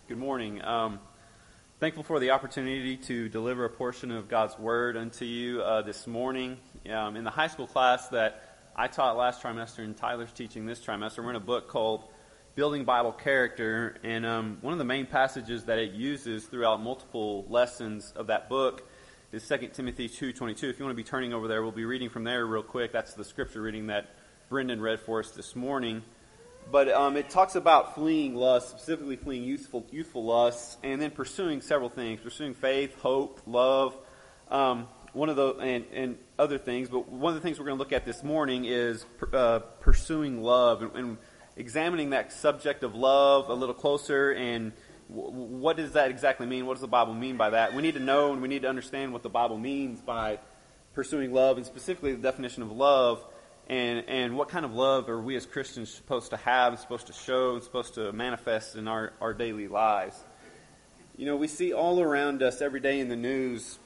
Good morning. Thankful for the opportunity to deliver a portion of God's Word unto you this morning. In the high school class that I taught last trimester and Tyler's teaching this trimester, we're in a book called Building Bible Character, and one of the main passages that it uses throughout multiple lessons of that book is 2 Timothy 2:22. If you want to be turning over there, we'll be reading from there real quick. That's the scripture reading that Brendan read for us this morning. But it talks about fleeing lust, specifically fleeing youthful lusts, and then pursuing several things: pursuing faith, hope, love, one of the and other things. But one of the things we're going to look at this morning is pursuing love and examining that subject of love a little closer. And what does that exactly mean? What does the Bible mean by that? We need to know and we need to understand what the Bible means by pursuing love, and specifically the definition of love. And what kind of love are we as Christians supposed to have, and supposed to show, and supposed to manifest in our daily lives? You know, we see all around us every day in the news,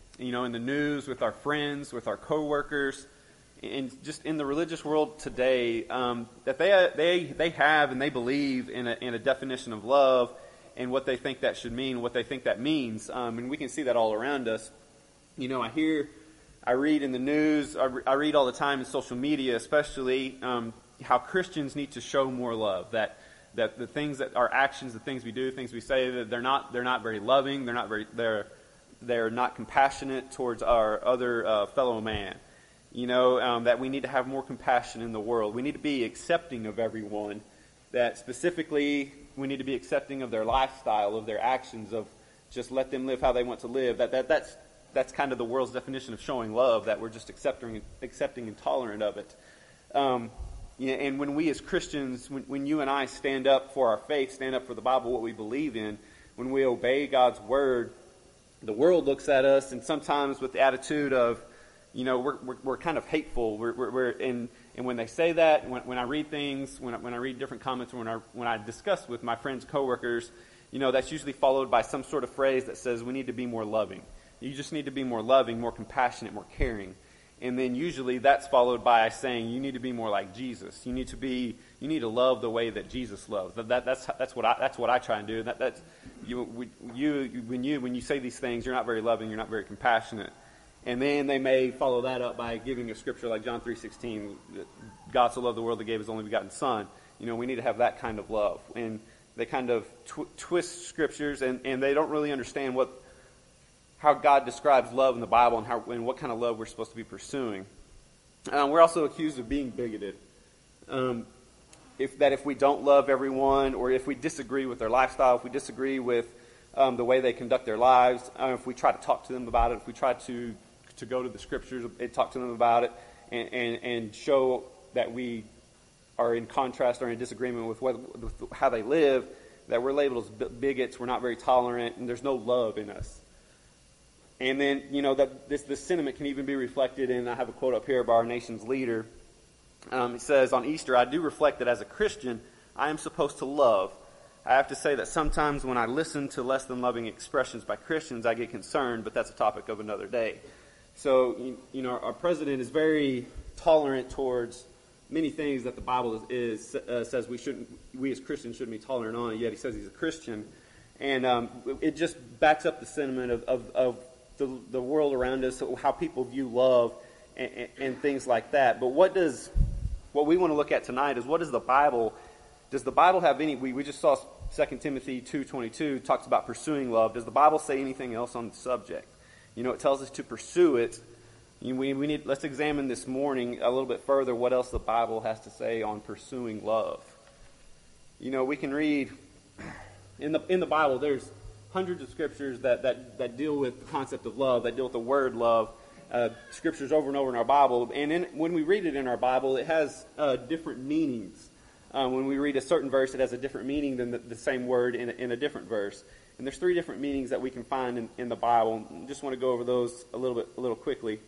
with our friends, with our coworkers, and just in the religious world today, that they have and they believe in a definition of love and what they think that should mean, what they think that means. And we can see that all around us. You know, I read in the news, I read all the time in social media, especially how Christians need to show more love. That the things that our actions, the things we do, things we say, that they're not very loving. They're not compassionate towards our other fellow man. You know, that we need to have more compassion in the world. We need to be accepting of everyone. That specifically we need to be accepting of their lifestyle, of their actions, of just let them live how they want to live. That's kind of the world's definition of showing love, that we're just accepting and tolerant of it. And when we as Christians, when you and I stand up for our faith, stand up for the Bible, what we believe in, when we obey God's Word, the world looks at us and sometimes with the attitude of, you know, we're kind of hateful. And when they say that, when I read things, when I read different comments, when I discuss with my friends, coworkers, you know, that's usually followed by some sort of phrase that says we need to be more loving. You just need to be more loving, more compassionate, more caring. And then usually that's followed by saying you need to be more like Jesus. You need to love the way that Jesus loves. That's what I try and do. When you say these things, you're not very loving, you're not very compassionate. And then they may follow that up by giving a scripture like John 3:16, God so loved the world that gave his only begotten Son. You know, we need to have that kind of love. And they kind of twist scriptures, and they don't really understand how God describes love in the Bible and what kind of love we're supposed to be pursuing. We're also accused of being bigoted. If we don't love everyone, or if we disagree with their lifestyle, if we disagree with the way they conduct their lives, if we try to talk to them about it, if we try to go to the scriptures and talk to them about it, and show that we are in contrast or in disagreement with how they live, that we're labeled as bigots, we're not very tolerant, and there's no love in us. And then, you know, that this sentiment can even be reflected in, I have a quote up here by our nation's leader. It says, on Easter, I do reflect that as a Christian, I am supposed to love. I have to say that sometimes when I listen to less than loving expressions by Christians, I get concerned, but that's a topic of another day. So, you know, our president is very tolerant towards many things that the Bible says we as Christians shouldn't be tolerant on, yet he says he's a Christian. And it just backs up the sentiment of the world around us, how people view love and things like that. But what we want to look at tonight is, what does the Bible have any, we just saw 2 Timothy 2:22 talks about pursuing love. Does the Bible say anything else on the subject? You know, it tells us to pursue it. Let's examine this morning a little bit further what else the Bible has to say on pursuing love. You know, we can read in the Bible, there's hundreds of scriptures that deal with the concept of love, that deal with the word love, scriptures over and over in our Bible. And when we read it in our Bible, it has different meanings. When we read a certain verse, it has a different meaning than the same word in a different verse. And there's 3 different meanings that we can find in the Bible. I just want to go over those a little quickly.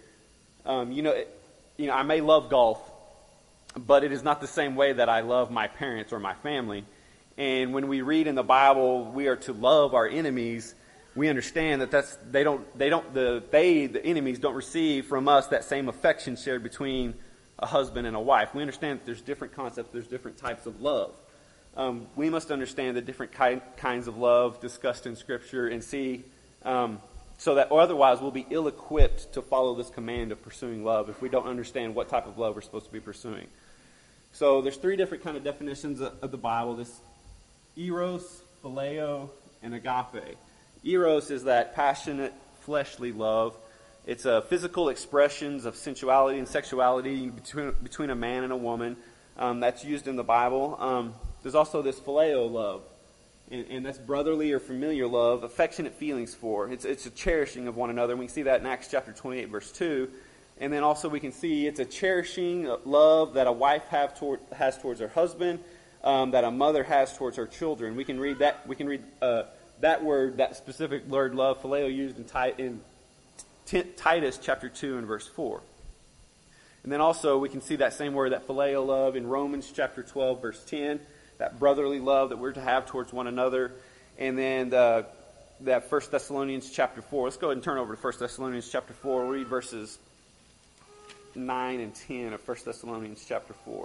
I may love golf, but it is not the same way that I love my parents or my family. And when we read in the Bible, we are to love our enemies. We understand that the enemies don't receive from us that same affection shared between a husband and a wife. We understand that there's different concepts, there's different types of love. we must understand the different kinds of love discussed in Scripture and see, so that, or otherwise we'll be ill-equipped to follow this command of pursuing love if we don't understand what type of love we're supposed to be pursuing. So there's three different kind of definitions of the Bible: this eros, phileo, and agape. Eros is that passionate, fleshly love. It's physical expressions of sensuality and sexuality between a man and a woman. That's used in the Bible. There's also this phileo love, and that's brotherly or familiar love, affectionate feelings for. It's a cherishing of one another. And we can see that in Acts chapter 28, verse 2. And then also we can see it's a cherishing love that a wife has towards her husband, that a mother has towards her children. We can read that. We can read that word, that specific word, love, phileo, used in Titus chapter 2 and verse 4. And then also we can see that same word, that phileo love, in Romans chapter 12, verse 10. That brotherly love that we're to have towards one another. And then that 1 Thessalonians chapter 4. Let's go ahead and turn over to 1 Thessalonians chapter 4. We'll read verses 9 and 10 of 1 Thessalonians chapter 4.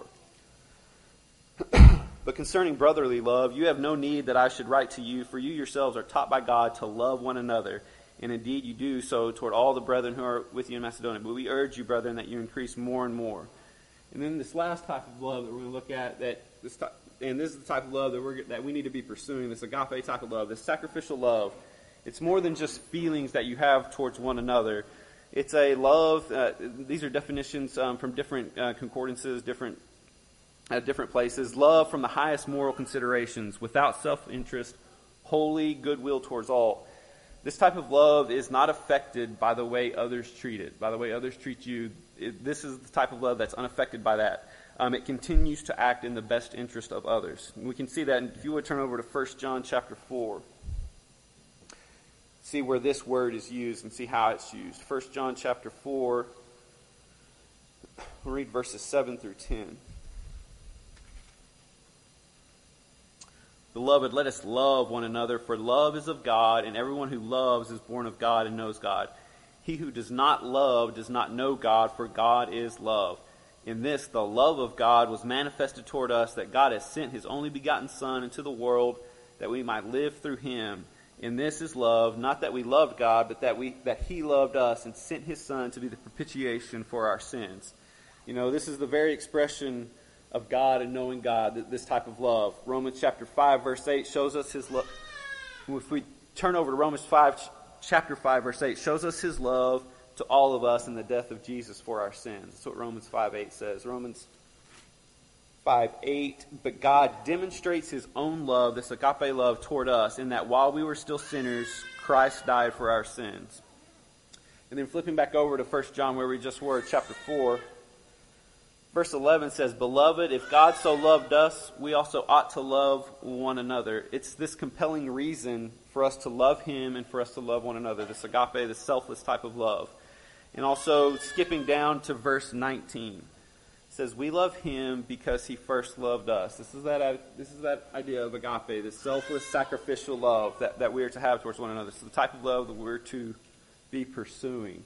But concerning brotherly love, you have no need that I should write to you, for you yourselves are taught by God to love one another. And indeed you do so toward all the brethren who are with you in Macedonia. But we urge you, brethren, that you increase more and more. And then this last type of love that we're going to look at, and this is the type of love that we need to be pursuing, this agape type of love, this sacrificial love. It's more than just feelings that you have towards one another. It's a love, these are definitions from different concordances, different places. Love from the highest moral considerations, without self-interest, holy goodwill towards all. This type of love is not affected by the way others treat it, by the way others treat you. This is the type of love that's unaffected by that. It continues to act in the best interest of others. We can see that if you would turn over to 1 John chapter 4. See where this word is used and see how it's used. 1 John chapter 4, we'll read verses 7 through 10. Beloved, let us love one another, for love is of God, and everyone who loves is born of God and knows God. He who does not love does not know God, for God is love. In this, the love of God was manifested toward us, that God has sent his only begotten Son into the world, that we might live through him. In this is love, not that we loved God, but that he loved us and sent his Son to be the propitiation for our sins. You know, this is the very expression of God and knowing God, this type of love. Romans chapter 5, verse 8 shows us his love. If we turn over to Romans 5, chapter 5, verse 8, shows us his love to all of us in the death of Jesus for our sins. That's what Romans 5:8 says. Romans 5:8, but God demonstrates his own love, this agape love, toward us, in that while we were still sinners, Christ died for our sins. And then flipping back over to 1 John, where we just were, chapter 4, verse 11 says, Beloved, if God so loved us, we also ought to love one another. It's this compelling reason for us to love him and for us to love one another, this agape, this selfless type of love. And also, skipping down to verse 19, it says, we love him because he first loved us. This is that idea of agape, this selfless, sacrificial love that we are to have towards one another. It's the type of love that we're to be pursuing.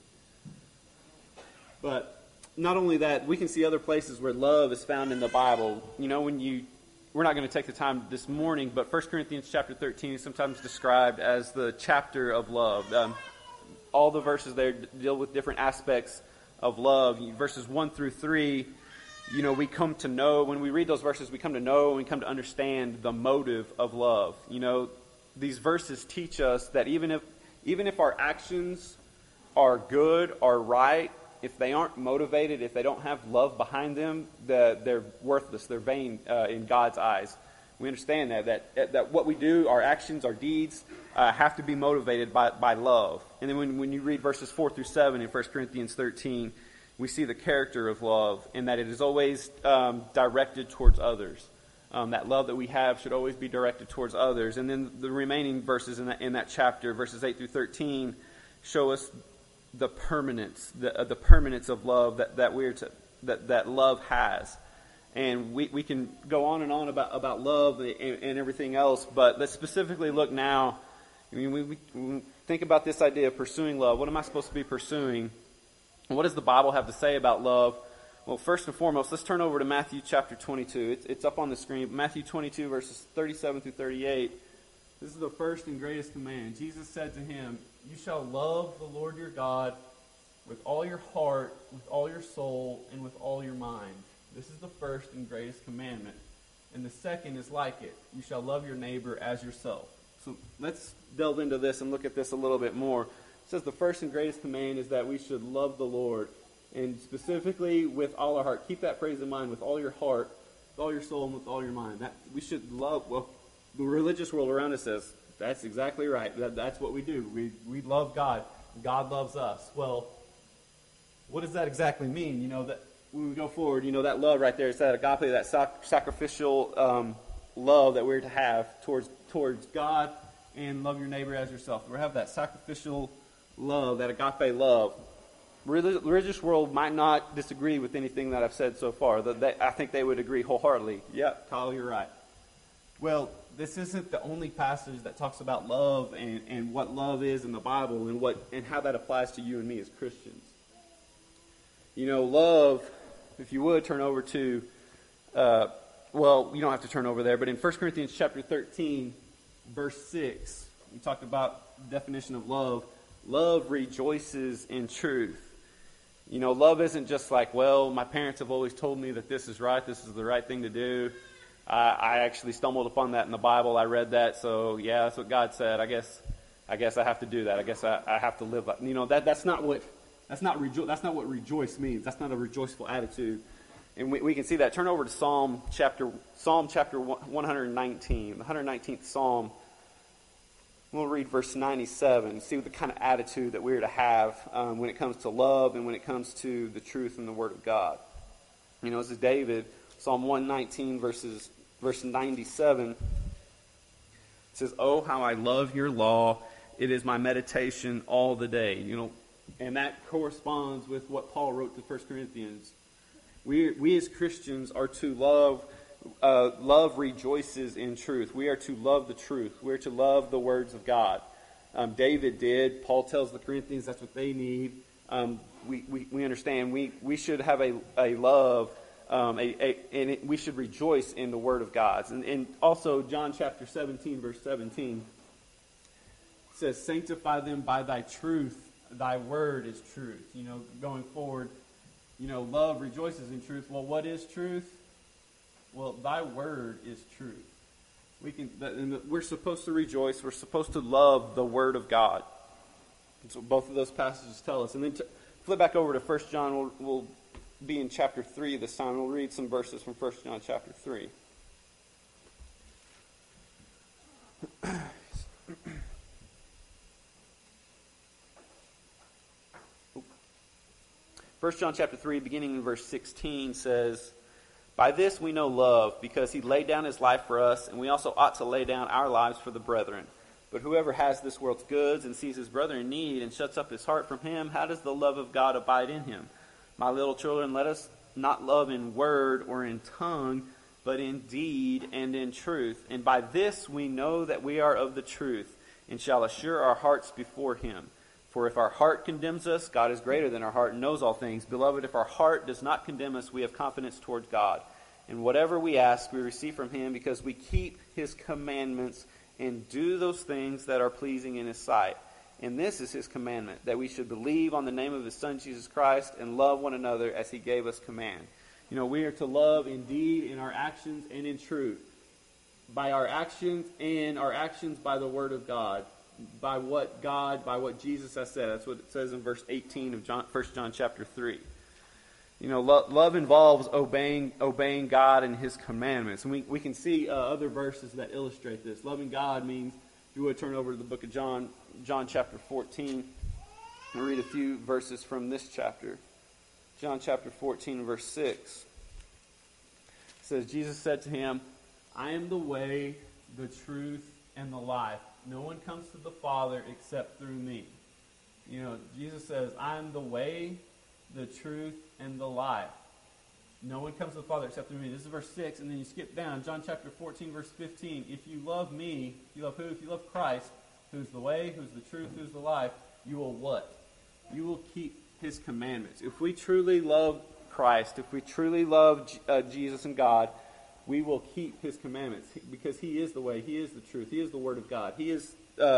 But not only that, we can see other places where love is found in the Bible. You know, we're not going to take the time this morning, but 1 Corinthians chapter 13 is sometimes described as the chapter of love. All the verses there deal with different aspects of love. Verses 1 through 3, you know, we come to know, when we read those verses, we come to know and we come to understand the motive of love. You know, these verses teach us that even if our actions are good or right, if they aren't motivated, if they don't have love behind them, they're worthless, they're vain in God's eyes. We understand that what we do, our actions, our deeds, have to be motivated by love. And then when you read verses 4 through 7 in 1 Corinthians 13, we see the character of love, and that it is always directed towards others. That love that we have should always be directed towards others. And then the remaining verses in that chapter, verses 8 through 13, show us the permanence of love that love has. And we can go on and on about love and everything else, but let's specifically look now. I mean, we think about this idea of pursuing love. What am I supposed to be pursuing? And what does the Bible have to say about love? Well, first and foremost, let's turn over to Matthew chapter 22. It's up on the screen. Matthew 22, verses 37 through 38. This is the first and greatest command. Jesus said to him, "You shall love the Lord your God with all your heart, with all your soul, and with all your mind. This is the first and greatest commandment. And the second is like it. You shall love your neighbor as yourself." So let's delve into this and look at this a little bit more. It says the first and greatest command is that we should love the Lord. And specifically with all our heart. Keep that phrase in mind, with all your heart, with all your soul, and with all your mind. That we should love. Well, the religious world around us says, that's exactly right. That's what we do. We love God. God loves us. Well, what does that exactly mean? That when we go forward, that love right there, it's that agape, that sacrificial love that we're to have towards God, and love your neighbor as yourself. We have that sacrificial love, that agape love. The religious world might not disagree with anything that I've said so far. I think they would agree wholeheartedly. Yep, Kyle, you're right. Well, this isn't the only passage that talks about love and what love is in the Bible and how that applies to you and me as Christians. Love, if you would turn over to, well, you don't have to turn over there, but in 1 Corinthians chapter 13, verse 6, we talked about the definition of love. Love rejoices in truth. Love isn't just like, well, my parents have always told me that this is right, this is the right thing to do. I actually stumbled upon that in the Bible. I read that, so yeah, that's what God said. I guess I have to do that. I guess I have to live like, that's not what rejoice means. That's not a rejoiceful attitude. And we can see that. Turn over to Psalm chapter 119, the 119th Psalm. We'll read verse 97, see the kind of attitude that we're to have when it comes to love and when it comes to the truth and the Word of God. This is David, Psalm 119, verse 97. It says, "Oh, how I love your law. It is my meditation all the day." And that corresponds with what Paul wrote to 1 Corinthians. We as Christians are to love. Love rejoices in truth. We are to love the truth. We are to love the words of God. David did. Paul tells the Corinthians that's what they need. We understand. We should have a love, and we should rejoice in the Word of God. And also John chapter 17, verse 17 says, "Sanctify them by thy truth. Thy word is truth." Going forward, love rejoices in truth. Well, what is truth? Well, thy word is truth. We're supposed to rejoice. We're supposed to love the Word of God. And so both of those passages tell us. And then flip back over to 1 John. We'll be in chapter 3 this time. We'll read some verses from 1 John chapter 3. 1 John chapter 3, beginning in verse 16, says, "By this we know love, because he laid down his life for us, and we also ought to lay down our lives for the brethren. But whoever has this world's goods and sees his brother in need and shuts up his heart from him, how does the love of God abide in him? My little children, let us not love in word or in tongue, but in deed and in truth. And by this we know that we are of the truth, and shall assure our hearts before him. For if our heart condemns us, God is greater than our heart and knows all things. Beloved, if our heart does not condemn us, we have confidence towards God. And whatever we ask, we receive from him, because we keep his commandments and do those things that are pleasing in his sight. And this is his commandment, that we should believe on the name of his Son, Jesus Christ, and love one another as he gave us command." We are to love in deed, in our actions, and in truth. By our actions, and our actions by the Word of God. By what Jesus has said. That's what it says in verse 18 of 1 John chapter 3. Love involves obeying God and his commandments. And we can see other verses that illustrate this. Loving God means, if you would turn over to the book of John chapter 14, and read a few verses from this chapter. John chapter 14, verse 6. It says, Jesus said to him, "I am the way, the truth, and the life. No one comes to the Father except through me." Jesus says, "I am the way, the truth, and the life. No one comes to the Father except through me." This is verse 6, and then you skip down. John chapter 14, verse 15. "If you love me," you love who? If you love Christ, who's the way, who's the truth, who's the life, you will what? You will keep his commandments. If we truly love Christ, if we truly love Jesus and God, we will keep his commandments, because he is the way, he is the truth, he is the Word of God. He is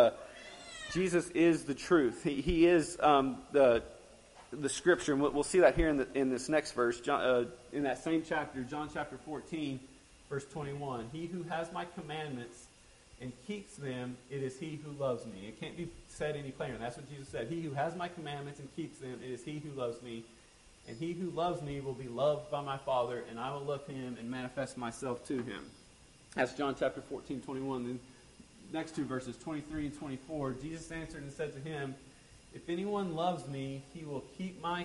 Jesus is the truth. He is the Scripture, and we'll see that here in this next verse, in that same chapter, John chapter 14, verse 21. He who has my commandments and keeps them, it is he who loves me. It can't be said any plainer. That's what Jesus said. He who has my commandments and keeps them, it is he who loves me. And he who loves me will be loved by my Father, and I will love him and manifest myself to him. That's John chapter 14, 21. Then next two verses, 23 and 24. Jesus answered and said to him, if anyone loves me, he will keep my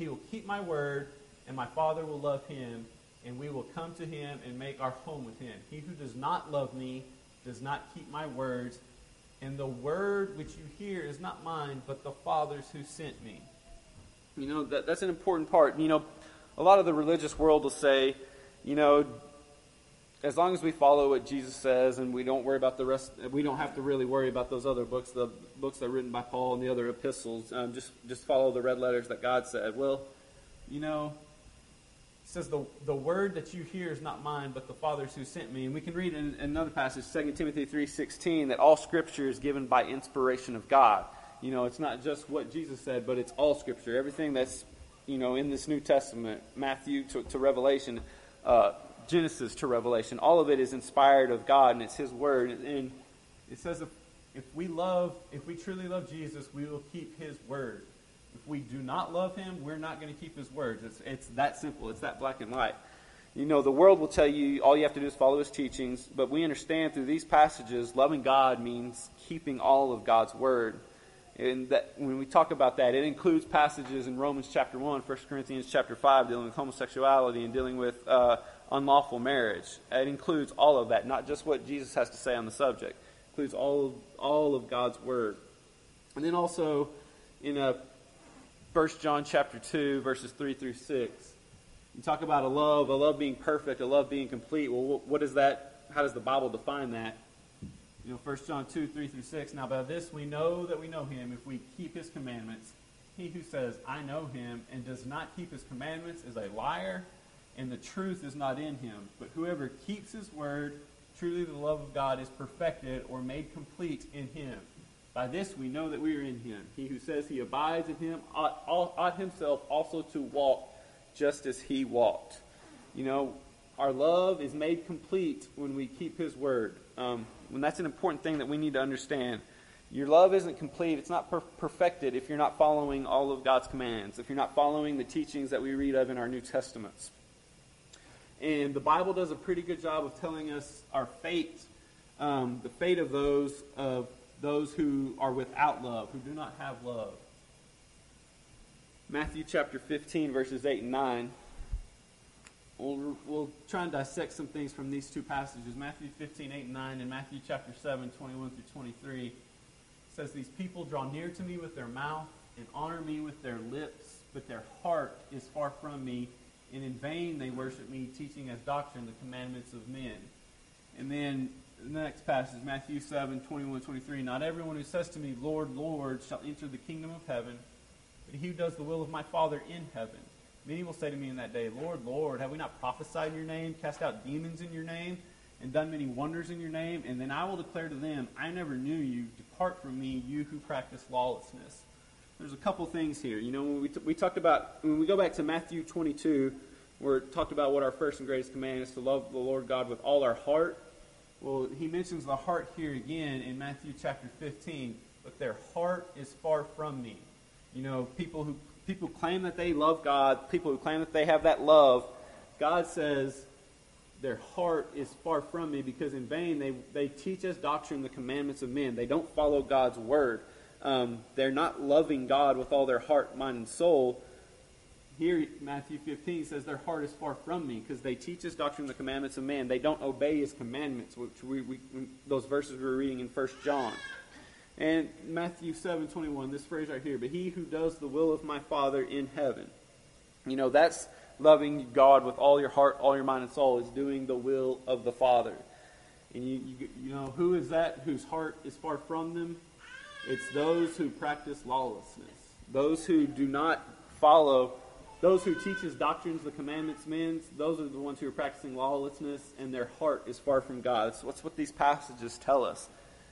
word, and my Father will love him, and we will come to him and make our home with him. He who does not love me does not keep my words, and the word which you hear is not mine, but the Father's who sent me. You know, that's an important part. You know, a lot of the religious world will say, you know, as long as we follow what Jesus says and we don't worry about the rest, we don't have to really worry about those other books, the books that are written by Paul and the other epistles. Just follow the red letters that God said. Well, you know, it says the word that you hear is not mine, but the Father's who sent me. And we can read in another passage, 2 Timothy 3:16, that all Scripture is given by inspiration of God. You know, it's not just what Jesus said, but it's all Scripture. Everything that's, you know, in this New Testament, Matthew to Revelation, Genesis to Revelation, all of it is inspired of God, and it's his word. And it says if we truly love Jesus, we will keep his word. If we do not love him, we're not going to keep his words. It's that simple. It's that black and white. You know, the world will tell you all you have to do is follow his teachings, but we understand through these passages, loving God means keeping all of God's word. And that when we talk about that, it includes passages in Romans chapter 1, 1 Corinthians chapter 5, dealing with homosexuality and dealing with unlawful marriage. It includes all of that, not just what Jesus has to say on the subject. It includes all of God's word. And then also in 1 John chapter 2, verses 3 through 6, you talk about a love being perfect, a love being complete. Well, what is that? How does the Bible define that? You know, 1 John 2, 3 through 6. Now by this we know that we know him if we keep his commandments. He who says, I know him, and does not keep his commandments is a liar, and the truth is not in him. But whoever keeps his word, truly the love of God is perfected or made complete in him. By this we know that we are in him. He who says he abides in him ought himself also to walk just as he walked. You know, our love is made complete when we keep his word. And that's an important thing that we need to understand. Your love isn't complete. It's not perfected if you're not following all of God's commands, if you're not following the teachings that we read of in our New Testaments. And the Bible does a pretty good job of telling us our fate, the fate of those who are without love, who do not have love. Matthew chapter 15, verses 8 and 9. We'll try and dissect some things from these two passages. Matthew 15, 8 and 9, and Matthew chapter 7, 21 through 23. It says, these people draw near to me with their mouth and honor me with their lips, but their heart is far from me, and in vain they worship me, teaching as doctrine the commandments of men. And then the next passage, Matthew 7, 21, 23. Not everyone who says to me, Lord, Lord, shall enter the kingdom of heaven, but he who does the will of my Father in heaven. Many will say to me in that day, Lord, Lord, have we not prophesied in your name, cast out demons in your name, and done many wonders in your name? And then I will declare to them, I never knew you. Depart from me, you who practice lawlessness. There's a couple things here. You know, when we talked about, when we go back to Matthew 22, where it talked about what our first and greatest command is to love the Lord God with all our heart. Well, he mentions the heart here again in Matthew chapter 15, but their heart is far from me. You know, people claim that they love God, people who claim that they have that love, God says their heart is far from me because in vain they teach as doctrine the commandments of men. They don't follow God's word. They're not loving God with all their heart, mind, and soul. Here, Matthew 15 says their heart is far from me because they teach as doctrine the commandments of man. They don't obey his commandments, which those verses we were reading in 1 John. And Matthew 7:21, this phrase right here, but he who does the will of my Father in heaven. You know, that's loving God with all your heart, all your mind, and soul, is doing the will of the Father. And you know, who is that whose heart is far from them? It's those who practice lawlessness. Those who do not follow those who teach his doctrines, the commandments, men, those are the ones who are practicing lawlessness, and their heart is far from God. That's what these passages tell us.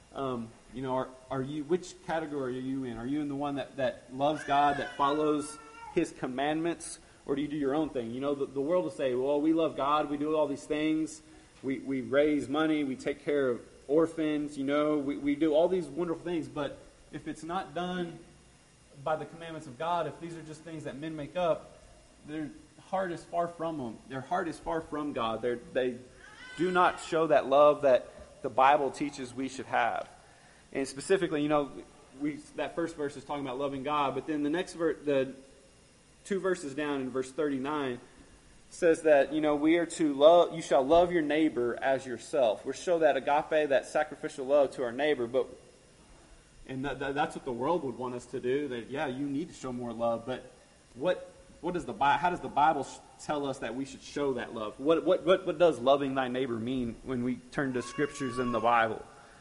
Are you, which category are you in? Are you in the one that loves God, that follows his commandments, or do you do your own thing? The world will say, well, we love God, we do all these things, we raise money, we take care of orphans, we do all these wonderful things, but if it's not done by the commandments of God, if these are just things that men make up, their heart is far from them. Their heart is far from God. They do not show that love that the Bible teaches we should have. And specifically, that first verse is talking about loving God, but then the next verse, the 2 verses down in verse 39, says that, we are to love, you shall love your neighbor as yourself. We show that agape, that sacrificial love to our neighbor, and that's what the world would want us to do. That, you need to show more love, but how does the Bible tell us that we should show that love? What does loving thy neighbor mean when we turn to scriptures in the Bible?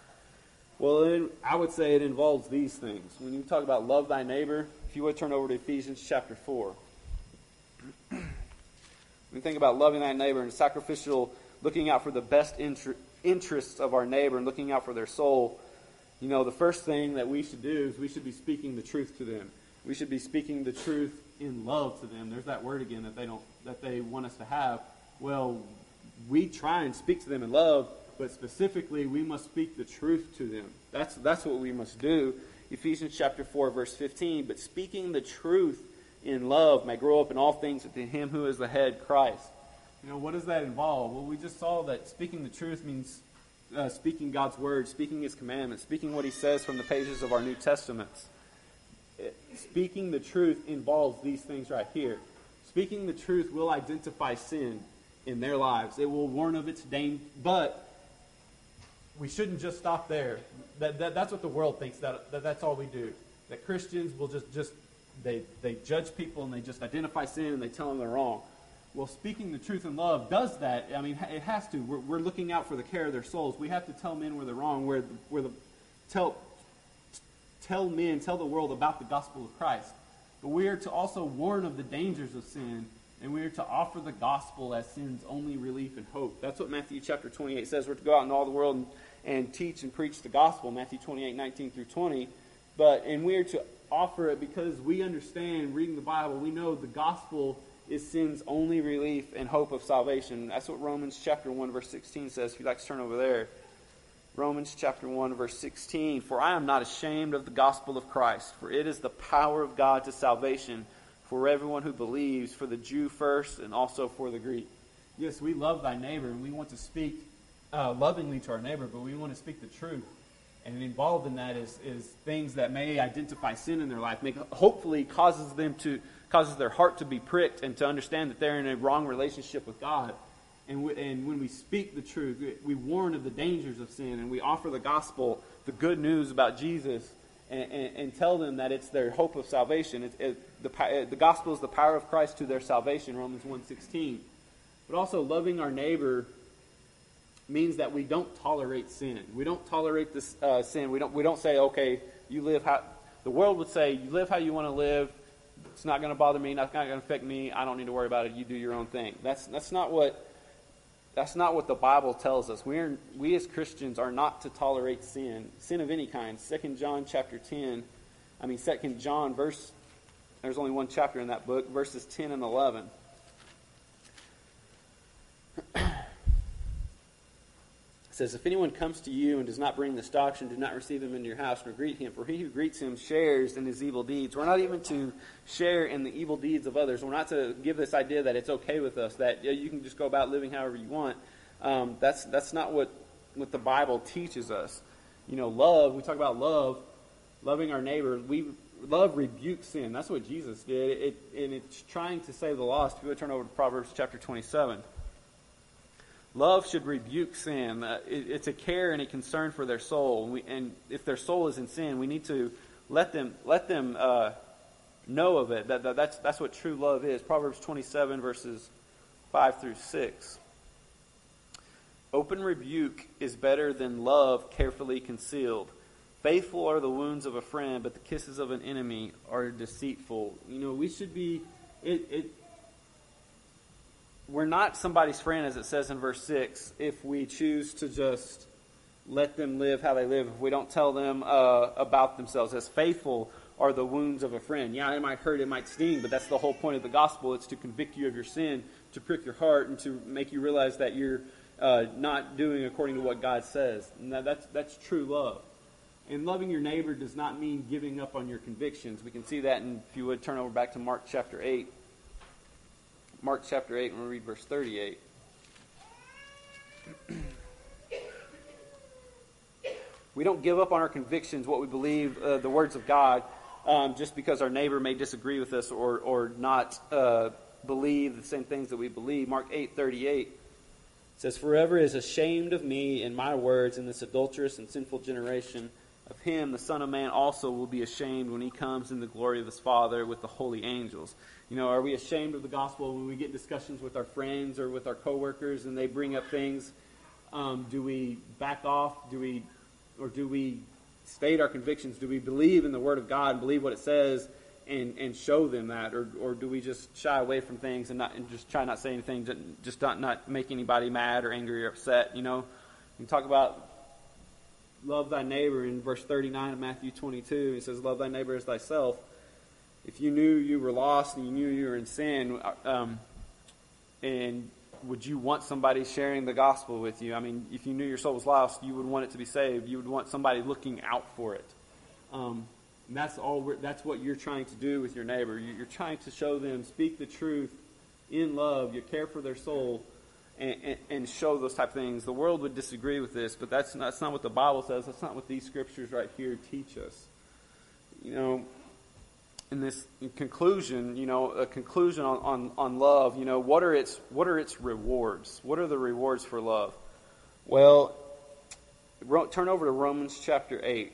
Well, I would say it involves these things. When you talk about love thy neighbor, if you would turn over to Ephesians chapter 4. When you think about loving thy neighbor and sacrificial, looking out for the best interests of our neighbor and looking out for their soul, the first thing that we should do is we should be speaking the truth to them. We should be speaking the truth in love to them. There's that word again that they want us to have. Well, we try and speak to them in love, but specifically we must speak the truth to them. That's what we must do. Ephesians chapter 4, verse 15, but speaking the truth in love may grow up in all things into him who is the head, Christ. What does that involve? Well, we just saw that speaking the truth means speaking God's word, speaking his commandments, speaking what he says from the pages of our New Testaments. Speaking the truth involves these things right here. Speaking the truth will identify sin in their lives. It will warn of its danger, but we shouldn't just stop there. That's what the world thinks, that's all we do. That Christians will they judge people and they just identify sin and they tell them they're wrong. Well, speaking the truth in love does that. I mean, it has to. We're looking out for the care of their souls. We have to tell men where they're wrong, tell the world about the gospel of Christ. But we are to also warn of the dangers of sin, and we are to offer the gospel as sin's only relief and hope. That's what Matthew chapter 28 says. We're to go out in all the world and teach and preach the gospel, Matthew 28, 19 through 20. And we are to offer it because we understand, reading the Bible, we know the gospel is sin's only relief and hope of salvation. That's what Romans chapter 1, verse 16 says. If you'd like to turn over there. Romans chapter 1, verse 16. For I am not ashamed of the gospel of Christ, for it is the power of God to salvation for everyone who believes, for the Jew first and also for the Greek. Yes, we love thy neighbor, and we want to speak lovingly to our neighbor, but we want to speak the truth. And involved in that is things that may identify sin in their life, hopefully causes their heart to be pricked and to understand that they're in a wrong relationship with God. And when we speak the truth, we warn of the dangers of sin, and we offer the gospel, the good news about Jesus, and tell them that it's their hope of salvation. The gospel is the power of Christ to their salvation, Romans 1:16. But also loving our neighbor means that we don't tolerate sin. We don't tolerate this sin. We don't say, okay, you live how the world would say, you live how you want to live. It's not going to bother me. It's not going to affect me. I don't need to worry about it. You do your own thing. That's not what the Bible tells us. We as Christians are not to tolerate sin of any kind. 2 John verse. There's only one chapter in that book, verses 10 and 11. It says, if anyone comes to you and does not bring this doctrine, do not receive him into your house nor greet him, for he who greets him shares in his evil deeds. We're not even to share in the evil deeds of others. We're not to give this idea that it's okay with us, that you can just go about living however you want. That's not what the Bible teaches us. Love, we talk about loving our neighbor. Love rebukes sin. That's what Jesus did. And it's trying to save the lost. If you would turn over to Proverbs chapter 27. Love should rebuke sin. It's a care and a concern for their soul. And if their soul is in sin, we need to let them know of it. That's what true love is. Proverbs 27, verses 5 through 6. Open rebuke is better than love carefully concealed. Faithful are the wounds of a friend, but the kisses of an enemy are deceitful. We should be we're not somebody's friend, as it says in verse 6, if we choose to just let them live how they live, if we don't tell them about themselves. As faithful are the wounds of a friend. Yeah, it might hurt, it might sting, but that's the whole point of the gospel. It's to convict you of your sin, to prick your heart, and to make you realize that you're not doing according to what God says. And that's true love. And loving your neighbor does not mean giving up on your convictions. We can see that, if you would turn over back to Mark chapter 8. Mark chapter 8, and we'll read verse 38. We don't give up on our convictions, what we believe, the words of God, just because our neighbor may disagree with us or not believe the same things that we believe. Mark 8:38 says, "For whoever is ashamed of me and my words in this adulterous and sinful generation, of him the Son of Man also will be ashamed when he comes in the glory of his Father with the holy angels." You know, are we ashamed of the gospel when we get discussions with our friends or with our coworkers and they bring up things? Do we back off? Do we state our convictions? Do we believe in the Word of God and believe what it says and show them that? Or do we just shy away from things and just try not to say anything, just not make anybody mad or angry or upset? You know, we talk about love thy neighbor in verse 39 of Matthew 22. It says, "Love thy neighbor as thyself." If you knew you were lost and you knew you were in sin, and would you want somebody sharing the gospel with you? I mean, if you knew your soul was lost, you would want it to be saved. You would want somebody looking out for it. That's what you're trying to do with your neighbor. You're trying to show them, speak the truth in love. You care for their soul, and show those type of things. The world would disagree with this, but that's not what the Bible says. That's not what these scriptures right here teach us. You know, in conclusion, you know, a conclusion on love, you know, what are its rewards? What are the rewards for love? Well, turn over to Romans chapter 8.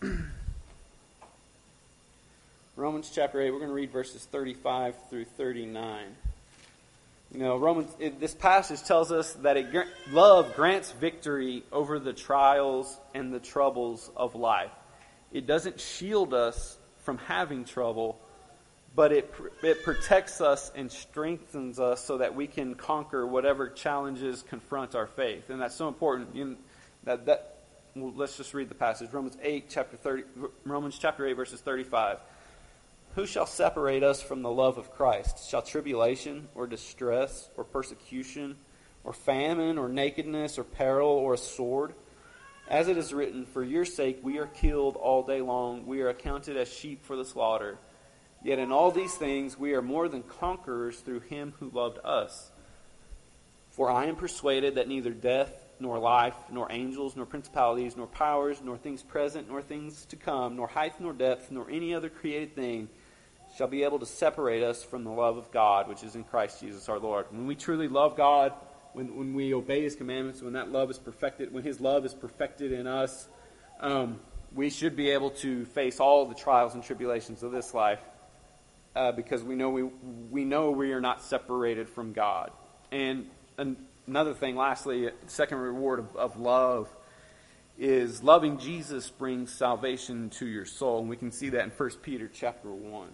Romans chapter 8, we're going to read verses 35 through 39. You know, this passage tells us that love grants victory over the trials and the troubles of life. It doesn't shield us from having trouble, but it protects us and strengthens us so that we can conquer whatever challenges confront our faith. And that's so important. Well, let's just read the passage. Romans chapter 8, verses 35. "Who shall separate us from the love of Christ? Shall tribulation or distress or persecution or famine or nakedness or peril or a sword? As it is written, for your sake we are killed all day long. We are accounted as sheep for the slaughter. Yet in all these things we are more than conquerors through him who loved us. For I am persuaded that neither death, nor life, nor angels, nor principalities, nor powers, nor things present, nor things to come, nor height, nor depth, nor any other created thing shall be able to separate us from the love of God, which is in Christ Jesus our Lord." When we truly love God, when we obey His commandments, when that love is perfected, when His love is perfected in us, we should be able to face all the trials and tribulations of this life, because we know we are not separated from God. And another thing, lastly, second reward of love is loving Jesus brings salvation to your soul, and we can see that in 1 Peter chapter 1.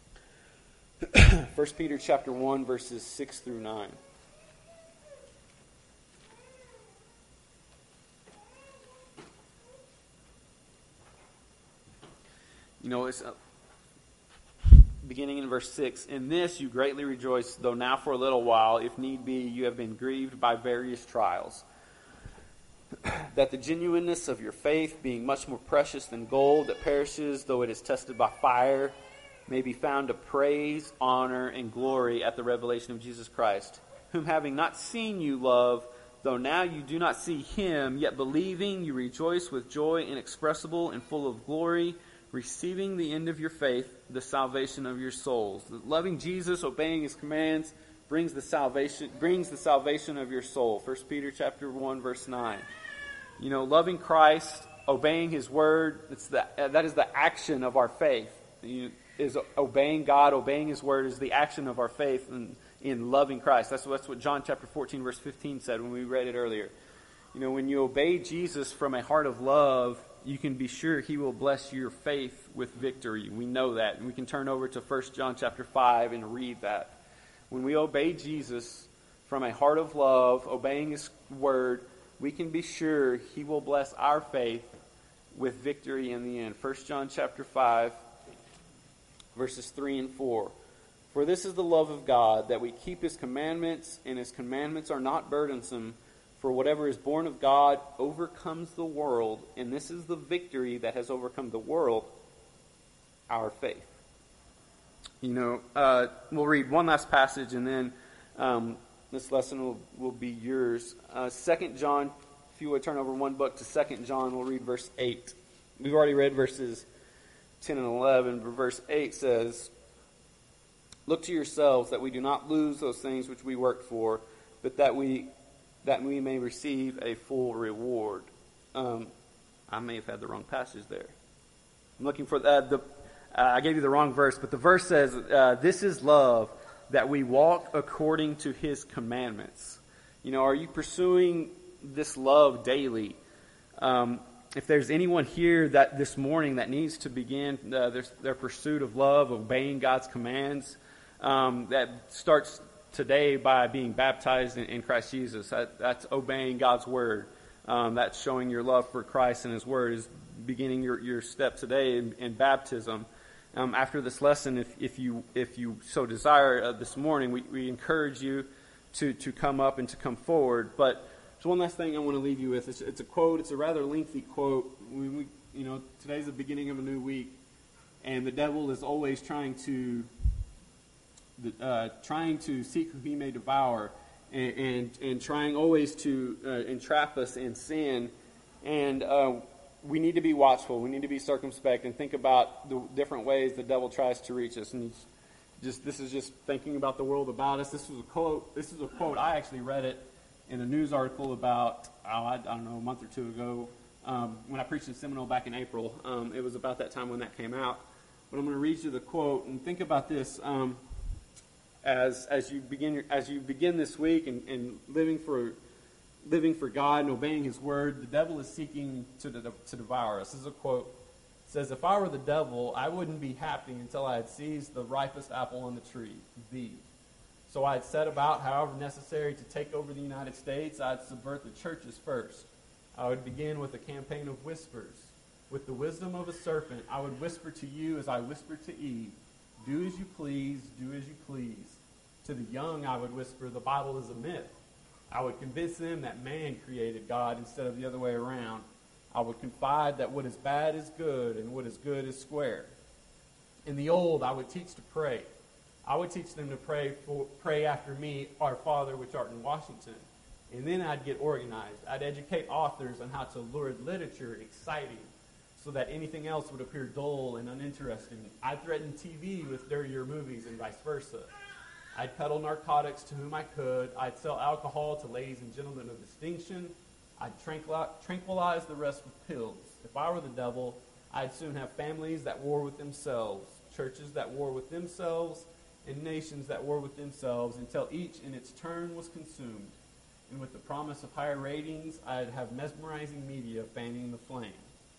1 Peter chapter 1, verses 6 through 9. You know, it's beginning in verse 6. "In this you greatly rejoice, though now for a little while, if need be, you have been grieved by various trials. That the genuineness of your faith, being much more precious than gold that perishes, though it is tested by fire, may be found to praise, honor, and glory at the revelation of Jesus Christ, whom having not seen you love, though now you do not see him, yet believing you rejoice with joy inexpressible and full of glory, receiving the end of your faith, the salvation of your souls." Loving Jesus, obeying His commands, brings the salvation of your soul. 1 Peter chapter 1, verse 9. You know, loving Christ, obeying His word, that is the action of our faith. Is obeying God, obeying His word is the action of our faith in loving Christ. That's what John chapter 14, verse 15 said when we read it earlier. You know, when you obey Jesus from a heart of love, you can be sure he will bless your faith with victory. We know that. And we can turn over to 1 John chapter 5 and read that. When we obey Jesus from a heart of love, obeying his word, we can be sure he will bless our faith with victory in the end. 1 John chapter 5, verses 3 and 4. For this is the love of God, that we keep his commandments, and his commandments are not burdensome. For whatever is born of God overcomes the world, and this is the victory that has overcome the world, our faith. We'll read one last passage, and then this lesson will be yours. 2 John, if you would turn over one book to 2 John, we'll read verse 8. We've already read verses 10 and 11, but verse 8 says, Look to yourselves that we do not lose those things which we worked for, but that we may receive a full reward. I may have had the wrong passage there. I'm looking for I gave you the wrong verse, but the verse says, this is love, that we walk according to his commandments. Are you pursuing this love daily? If there's anyone here that this morning that needs to begin their pursuit of love, obeying God's commands, that starts today by being baptized in Christ Jesus. That's obeying God's word. That's showing your love for Christ and his word, is beginning your step today in baptism. After this lesson, if you so desire this morning, we encourage you to come up and to come forward. But there's one last thing I want to leave you with. It's a quote. It's a rather lengthy quote. Today's the beginning of a new week, and the devil is always trying to seek who he may devour, and trying always to entrap us in sin. And we need to be watchful. We need to be circumspect and think about the different ways the devil tries to reach us. And this is just thinking about the world about us. This is a quote. I actually read it in a news article about, I don't know, a month or two ago, when I preached in Seminole back in April. It was about that time when that came out. But I'm going to read you the quote, and think about this. As you begin this week and living for God and obeying his word, the devil is seeking to devour us. This is a quote. It says, "If I were the devil, I wouldn't be happy until I had seized the ripest apple on the tree, thee. So I had set about, however necessary, to take over the United States. I'd subvert the churches first. I would begin with a campaign of whispers. With the wisdom of a serpent, I would whisper to you as I whispered to Eve, do as you please, do as you please. To the young I would whisper, the Bible is a myth. I would convince them that man created God instead of the other way around. I would confide that what is bad is good and what is good is square. In the old, I would teach to pray. I would teach them to pray after me, Our Father which art in Washington. And then I'd get organized. I'd educate authors on how to lure literature exciting so that anything else would appear dull and uninteresting. I'd threaten TV with dirtier movies and vice versa. I'd peddle narcotics to whom I could. I'd sell alcohol to ladies and gentlemen of distinction. I'd tranquilize the rest with pills. If I were the devil, I'd soon have families that war with themselves, churches that war with themselves, and nations that war with themselves until each in its turn was consumed. And with the promise of higher ratings, I'd have mesmerizing media fanning the flame.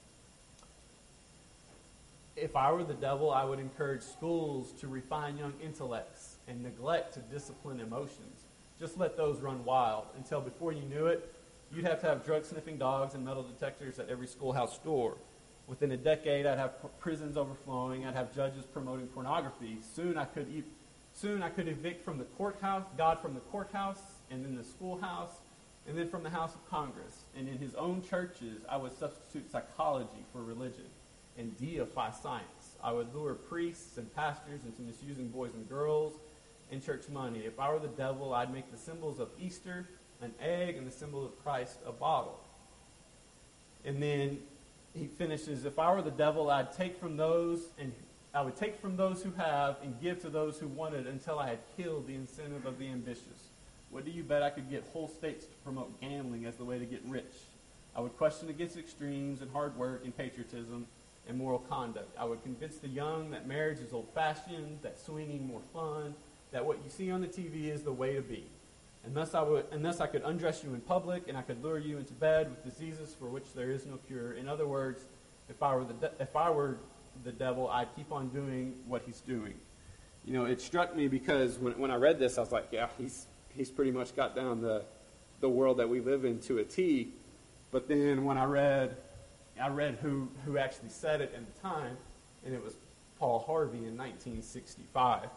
If I were the devil, I would encourage schools to refine young intellects and neglect to discipline emotions. Just let those run wild until before you knew it, you'd have to have drug-sniffing dogs and metal detectors at every schoolhouse door. Within a decade, I'd have prisons overflowing. I'd have judges promoting pornography. Soon I could evict from the courthouse, God from the courthouse, and then the schoolhouse, and then from the House of Congress. And in his own churches, I would substitute psychology for religion and deify science. I would lure priests and pastors into misusing boys and girls and church money. If I were the devil, I'd make the symbols of Easter an egg and the symbol of Christ a bottle. And then he finishes, if I were the devil, I would take from those who have and give to those who wanted until I had killed the incentive of the ambitious. What do you bet I could get whole states to promote gambling as the way to get rich? I would question against extremes and hard work and patriotism and moral conduct. I would convince the young that marriage is old-fashioned, that swinging more fun, that what you see on the TV is the way to be. Unless I could undress you in public and I could lure you into bed with diseases for which there is no cure. In other words, if I were the devil, I'd keep on doing what he's doing. You know, it struck me because when I read this, I was like, yeah, he's pretty much got down the world that we live in to a T. But then when I read who actually said it in the time, and it was Paul Harvey in 1965.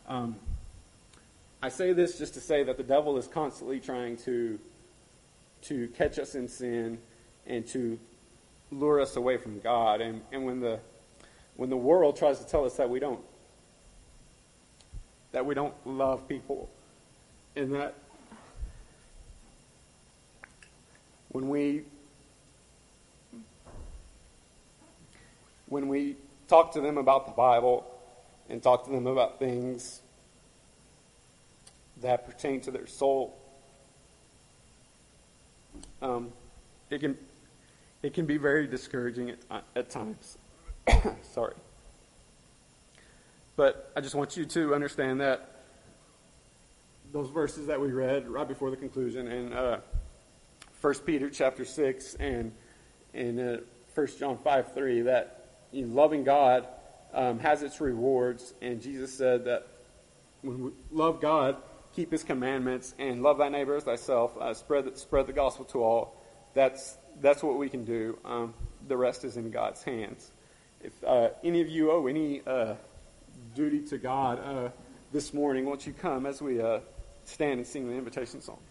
I say this just to say that the devil is constantly trying to catch us in sin and to lure us away from God. And when the world tries to tell us that we don't love people, and that when we talk to them about the Bible and talk to them about things that pertain to their soul, it can be very discouraging at times. Sorry. But I just want you to understand that those verses that we read right before the conclusion in 1 Peter chapter 6 and in 1 John 5:3, that loving God has its rewards, and Jesus said that when we love God, keep his commandments, and love thy neighbor as thyself, spread the gospel to all. That's what we can do. The rest is in God's hands. If any of you owe any duty to God this morning, won't you come as we stand and sing the invitation song?